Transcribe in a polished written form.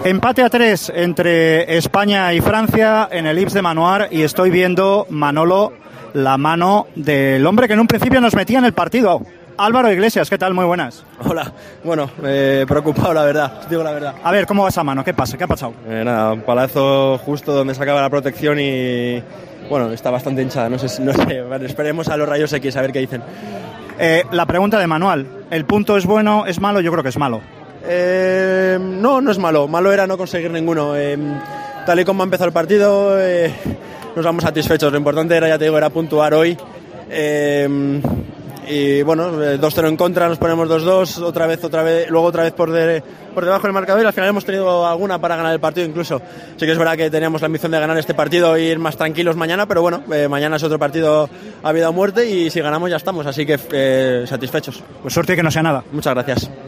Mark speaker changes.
Speaker 1: Empate a 3 entre España y Francia en el IPS de Manuar y estoy viendo, Manolo, la mano del hombre que en un principio nos metía en el partido. Álvaro Iglesias, ¿qué tal? Muy buenas.
Speaker 2: Hola, bueno, preocupado la verdad, digo la verdad.
Speaker 1: A ver, ¿cómo va esa mano? ¿Qué pasa? ¿Qué ha pasado?
Speaker 2: Nada, un palazo justo donde sacaba la protección y bueno, está bastante hinchada, no sé, bueno, esperemos a los rayos X a ver qué dicen.
Speaker 1: La pregunta de Manuel, ¿el punto es bueno, es malo? Yo creo que es malo.
Speaker 2: No es malo, malo era no conseguir ninguno. Tal y como ha empezado el partido, nos vamos satisfechos. Lo importante era, ya te digo, era puntuar hoy. Y bueno, 2-0 en contra, nos ponemos 2-2, otra vez, luego otra vez por debajo del marcador y al final hemos tenido alguna para ganar el partido incluso. Sí que es verdad que teníamos la ambición de ganar este partido e ir más tranquilos mañana, pero bueno, mañana es otro partido a vida o muerte y si ganamos ya estamos, así que satisfechos.
Speaker 1: Pues suerte y que no sea nada.
Speaker 2: Muchas gracias.